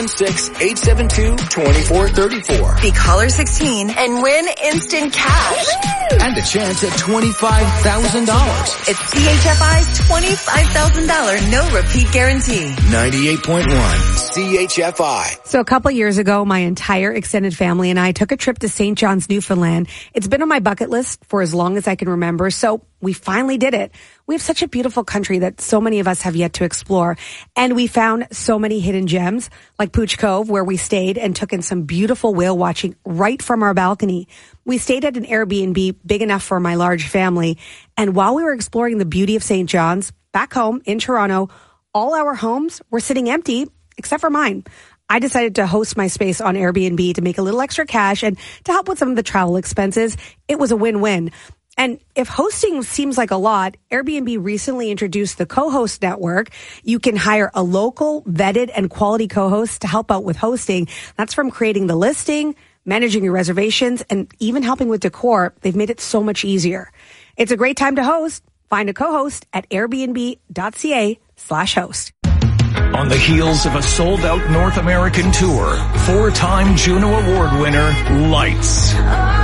416-872-2434. Be caller 16 and win instant cash. And a chance at $25,000. It's CHFI's $25,000 no repeat guarantee. 98.1 CHFI. So a couple years ago, my entire extended family and I took a trip to St. John's, Newfoundland. It's been on my bucket list for as long as I can remember, so we finally did it. We have such a beautiful country that so many of us have yet to explore. And we found so many hidden gems, like Pooch Cove, where we stayed and took in some beautiful whale watching right from our balcony. We stayed at an Airbnb big enough for my large family. And while we were exploring the beauty of St. John's, back home in Toronto, all our homes were sitting empty, except for mine. I decided to host my space on Airbnb to make a little extra cash and to help with some of the travel expenses. It was a win-win. And if hosting seems like a lot, Airbnb recently introduced the co-host network. You can hire a local, vetted, and quality co-host to help out with hosting. That's from creating the listing, managing your reservations, and even helping with decor. They've made it so much easier. It's a great time to host. Find a co-host at airbnb.ca/host. On the heels of a sold-out North American tour, 4-time Juno Award winner, Lights.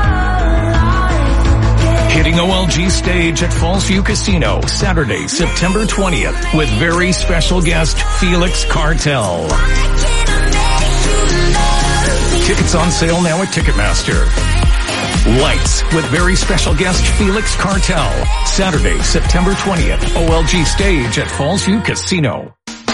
Hitting OLG stage at Fallsview Casino Saturday, September 20th with very special guest Felix Cartel. Tickets on sale now at Ticketmaster. Lights with very special guest Felix Cartel. Saturday, September 20th, OLG stage at Fallsview Casino.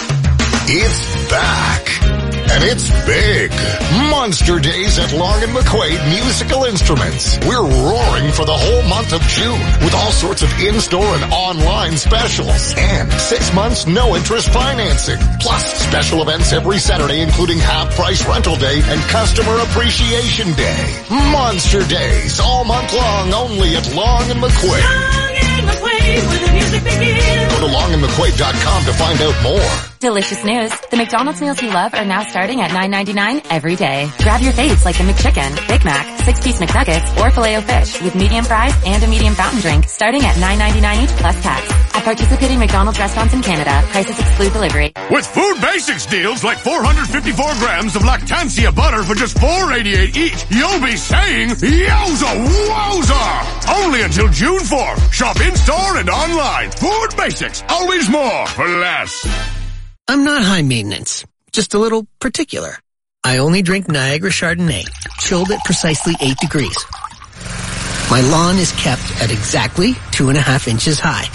It's back. And it's big. Monster Days at Long & McQuaid Musical Instruments. We're roaring for the whole month of June with all sorts of in-store and online specials. And 6 months no-interest financing. Plus special events every Saturday, including half-price rental day and customer appreciation day. Monster Days all month long only at Long & McQuaid. Long & McQuaid, where the music begins. Go to longandmcquaid.com to find out more. Delicious news. The McDonald's meals you love are now starting at $9.99 every day. Grab your faves like the McChicken, Big Mac, 6-piece McNuggets, or Filet-O-Fish with medium fries and a medium fountain drink starting at $9.99 each plus tax. At participating McDonald's restaurants in Canada, prices exclude delivery. With Food Basics deals like 454 grams of Lactancia butter for just $4.88 each, you'll be saying, yowza wowza! Only until June 4th. Shop in-store and online. Food Basics. Always more for less. I'm not high maintenance, just a little particular. I only drink Niagara Chardonnay, chilled at precisely 8 degrees. My lawn is kept at exactly 2.5 inches high.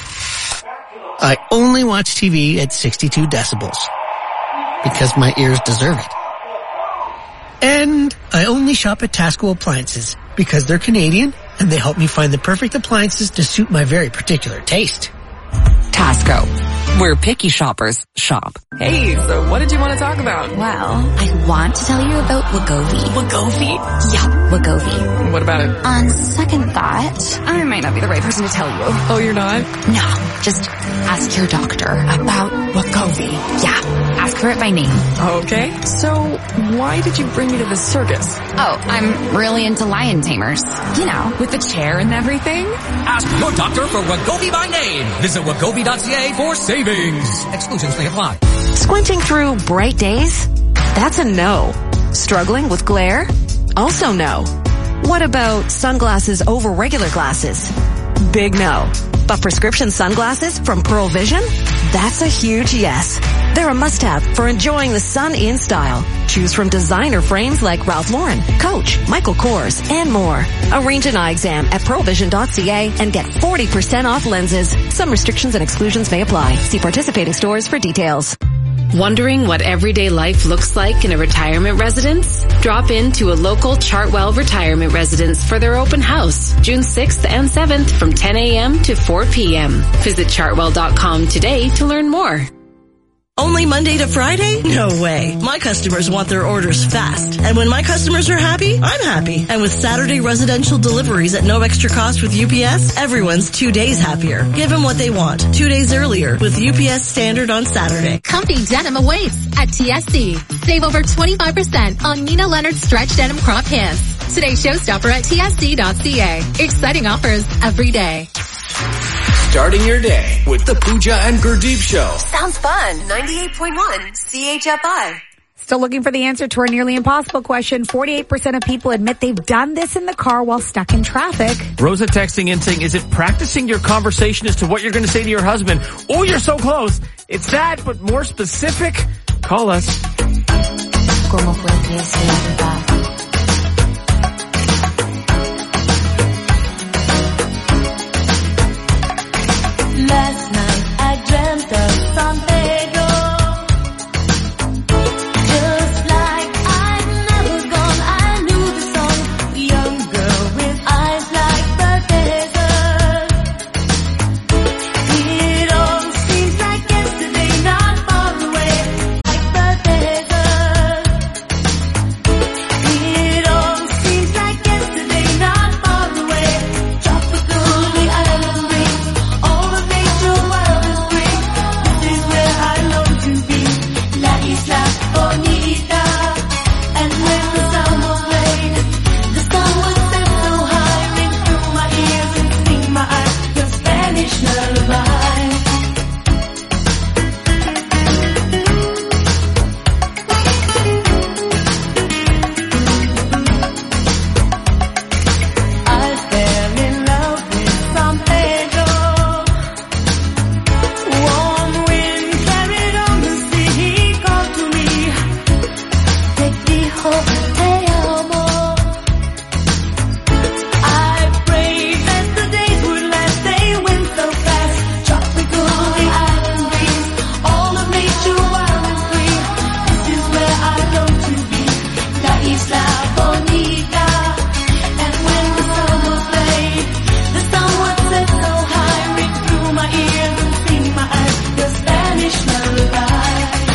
I only watch TV at 62 decibels, because my ears deserve it. And I only shop at Tasco Appliances, because they're Canadian and they help me find the perfect appliances to suit my very particular taste. Tasco, where picky shoppers shop. Hey, so what did you want to talk about? Well, I want to tell you about Wegovy. Wegovy? Yeah, Wegovy. What about it? On second thought, I might not be the right person to tell you. Oh, you're not? No, just ask your doctor about Wegovy. Yeah, ask her it by name. Okay, so why did you bring me to the circus? Oh, I'm really into lion tamers. You know, with the chair and everything. Ask your doctor for Wegovy by name. Visit Wegovy.ca for savings. Exclusions may apply. Squinting through bright days? That's a no. Struggling with glare? Also no. What about sunglasses over regular glasses? Big no. But prescription sunglasses from Pearl Vision? That's a huge yes. They're a must-have for enjoying the sun in style. Choose from designer frames like Ralph Lauren, Coach, Michael Kors, and more. Arrange an eye exam at pearlvision.ca and get 40% off lenses. Some restrictions and exclusions may apply. See participating stores for details. Wondering what everyday life looks like in a retirement residence? Drop into a local Chartwell retirement residence for their open house, June 6th and 7th from 10 a.m. to 4 p.m. Visit chartwell.com today to learn more. Only Monday to Friday? No way. My customers want their orders fast. And when my customers are happy, I'm happy. And with Saturday residential deliveries at no extra cost with UPS, everyone's 2 days happier. Give them what they want 2 days earlier with UPS Standard on Saturday. Comfy denim awaits at TSC. Save over 25% on Nina Leonard stretch denim crop pants. Today's showstopper at tsc.ca. Exciting offers every day. Starting your day with the Pooja and Gurdeep Show. Sounds fun. 98.1 CHFI. Still looking for the answer to our nearly impossible question. 48% of people admit they've done this in the car while stuck in traffic. Rosa texting in saying, is it practicing your conversation as to what you're going to say to your husband? Oh, you're so close. It's that, but more specific. Call us. ¿Cómo fue que ese lugar? Last night I dreamt of San Pedro, just like I'd never gone. I knew the song, the young girl with eyes like the desert. It all seems like yesterday, not far away, like the desert. It all seems like yesterday, not far away. Tropical, the island breeze, all of nature wild and free. This is where I long to be, La Isla Bonita. And when the sound was played, the sun was set so high, ring through my ears and sting my eyes, the Spanish lullaby. I fell in love with San Pedro. Warm wind carried on the sea. He called to me, te dijo te amo. I prayed that the days would last. They went so fast. Tropical, the island breeze, all of nature wild and free. This is where I long to be, La Isla Bonita. And when the sun was played, the sun was set so high, ring through my ears and sting my eyes, the Spanish lullaby.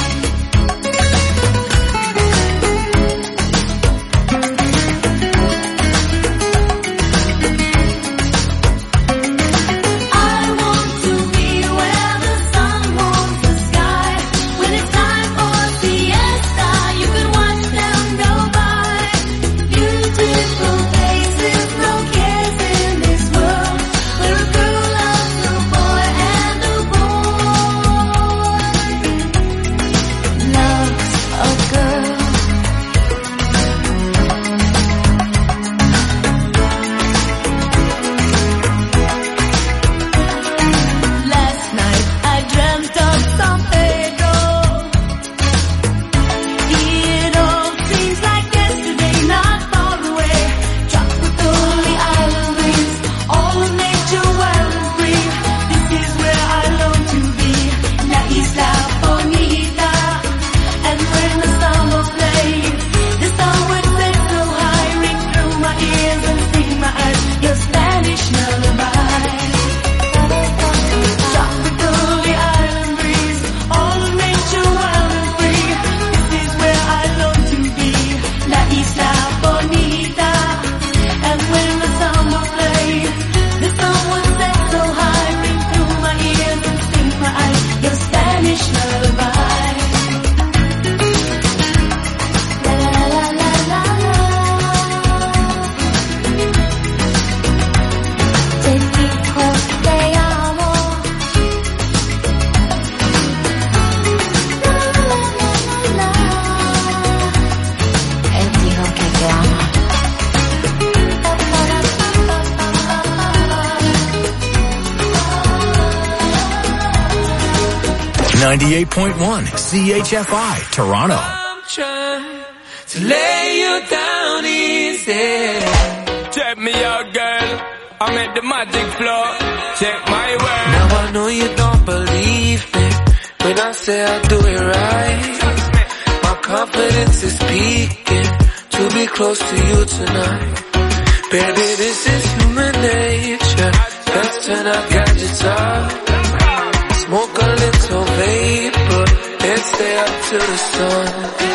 I want to be where the sun warms the sky. When it's time for siesta, you can watch them go by. Beautiful faces, no cares in this world. Where a girl loves a boy and a boy loves a girl. Last night I dreamt of San Pedro. It all seems like yesterday, not far away. Tropical, the island breeze, all of nature wild and free. This is where I long to be, La Isla Bonita. And when the sun was played, the sun would set so high, ring through my ears and sting my eyes, your Spanish lullaby. Tropical, the island breeze, all of nature wild and free. This is where I long to be, La Isla Bonita. And when the sun was played, the sun was set so high, ring through my ears and sting my eyes, your Spanish lullaby. La la la la la la. Te dijo te amo. La la la la la. Él dijo que te ama. 98.1 CHFI, Toronto. Trying to lay you down easy. Check me out, girl. I'm at the magic floor. Check my word. Now I know you don't believe me when I say I do it right. My confidence is peaking to be close to you tonight. Baby, this is human nature. Let's turn our gadgets off. Smoke a little vapor and stay up to the sun.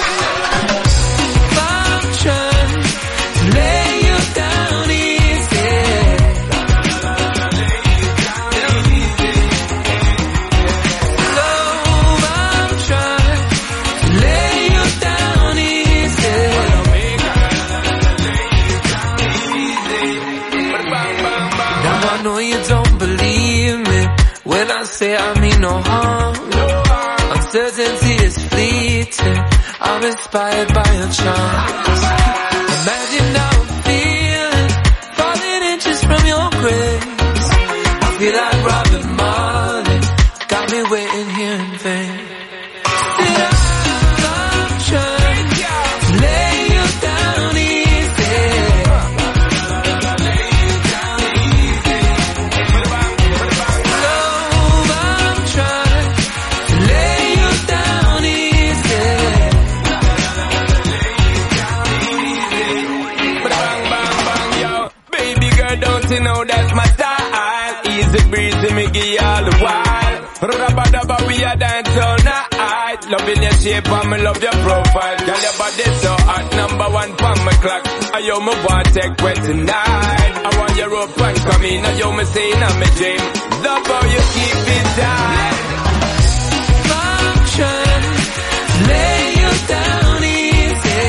I'm trying to lay you down easy. Love, I'm trying to lay you down easy. Now I know you don't believe me when I say I mean no harm. Uncertainty is fleeting. I'm inspired by your charms. Imagine how I'm feeling, falling inches from your grace. I feel like Robin Marley, got me waiting here in vain. Said I'm trying to lay you down easy. Love, I'm trying to lay you down easy. Yo, baby girl, don't you know that's my style? Easy breezy, me give you all the while. Rabba-dabba, we a dance all night. Loving your shape and me love your profile. Girl, your body so hot, number one for my clock. I yo me want take when tonight. I want your rope and come in. I yo me say in my dream. Love how you keep it tight. I'm trying to lay you down easy.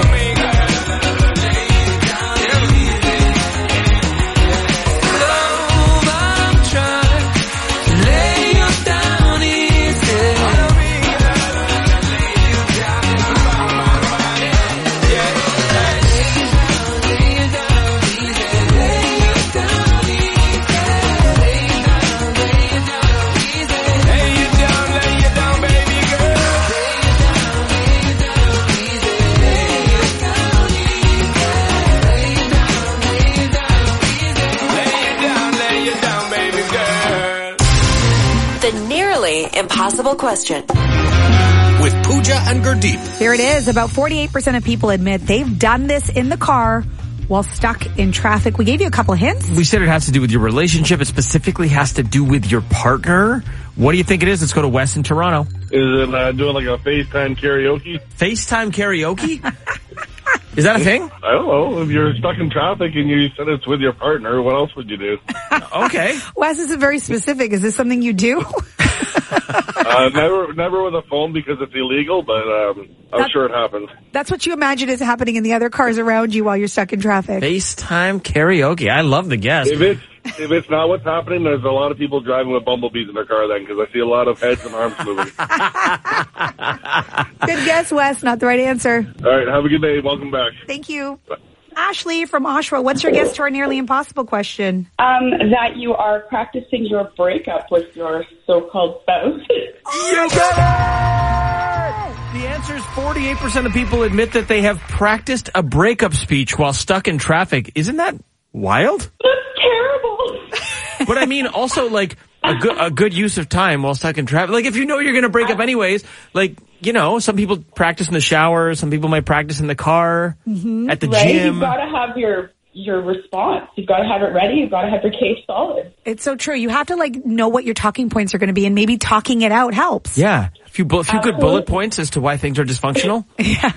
Love, I'm trying to lay you down easy. Lay you down, baby girl. Lay you down, baby girl. The nearly impossible question. With Pooja and Gurdeep. Here it is. About 48% of people admit they've done this in the car while stuck in traffic. We gave you a couple of hints. We said it has to do with your relationship. It specifically has to do with your partner. What do you think it is? Let's go to Wes in Toronto. Is it doing like a FaceTime karaoke? FaceTime karaoke? Is that a thing? I don't know. If you're stuck in traffic and you said it's with your partner, what else would you do? Okay. Wes, this is very specific. Is this something you do? Never with a phone because it's illegal, but I'm sure it happens. That's what you imagine is happening in the other cars around you while you're stuck in traffic. FaceTime karaoke. I love the guess. If it's not what's happening, there's a lot of people driving with bumblebees in their car then, because I see a lot of heads and arms moving. Good guess, Wes. Not the right answer. All right, have a good day. Welcome back. Thank you. Ashley from Oshawa, what's your guess to our nearly impossible question? That you are practicing your breakup with your so-called spouse. You got it! The answer is 48% of people admit that they have practiced a breakup speech while stuck in traffic. Isn't that wild? That's terrible. But I mean, also like a good use of time while stuck in traffic. Like if you know you're going to break up anyways, like, you know, some people practice in the shower, some people might practice in the car, at the gym. You've got to have your response. You've got to have it ready. You've got to have your case solid. It's so true. You have to like know what your talking points are going to be, and maybe talking it out helps. Yeah. A few good bullet points as to why things are dysfunctional. Yeah.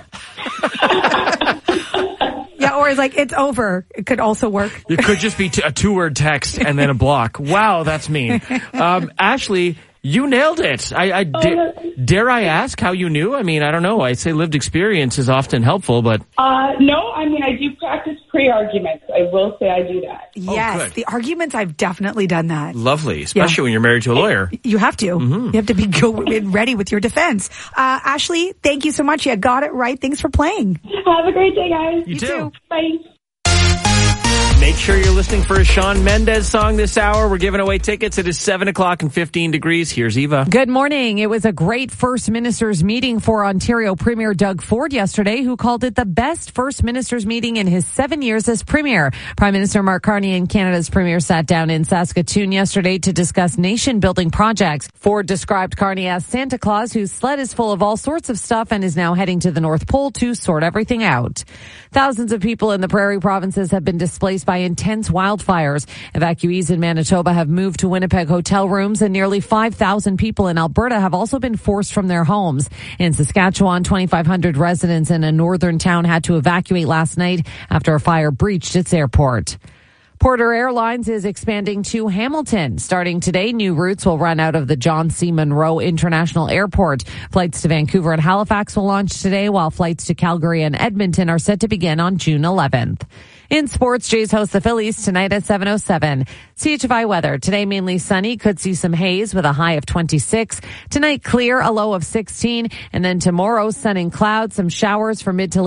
Yeah, or it's like, it's over. It could also work. It could just be a 2-word text and then a block. Wow, that's mean. Ashley, you nailed it. Dare I ask how you knew? I mean, I don't know. I say lived experience is often helpful, but... No, I mean, I do practice pre-arguments. I will say I do that. Yes, the arguments, I've definitely done that. Lovely, especially when you're married to a lawyer. You have to. You have to be ready with your defense. Ashley, thank you so much. You got it right. Thanks for playing. Have a great day, guys. You too. Bye. Make sure you're listening for a Shawn Mendes song this hour. We're giving away tickets. It is 7 o'clock and 15 degrees. Here's Eva. Good morning. It was a great First Minister's meeting for Ontario Premier Doug Ford yesterday, who called it the best First Minister's meeting in his 7 years as Premier. Prime Minister Mark Carney and Canada's Premier sat down in Saskatoon yesterday to discuss nation-building projects. Ford described Carney as Santa Claus, whose sled is full of all sorts of stuff and is now heading to the North Pole to sort everything out. Thousands of people in the prairie provinces have been displaced by intense wildfires. Evacuees in Manitoba have moved to Winnipeg hotel rooms, and nearly 5,000 people in Alberta have also been forced from their homes. In Saskatchewan, 2,500 residents in a northern town had to evacuate last night after a fire breached its airport. Porter Airlines is expanding to Hamilton. Starting today, new routes will run out of the John C. Munro International Airport. Flights to Vancouver and Halifax will launch today, while flights to Calgary and Edmonton are set to begin on June 11th. In sports, Jays host the Phillies tonight at 7:07. CHFI weather. Today, mainly sunny. Could see some haze with a high of 26. Tonight, clear, a low of 16. And then tomorrow, sun and clouds, some showers for mid to late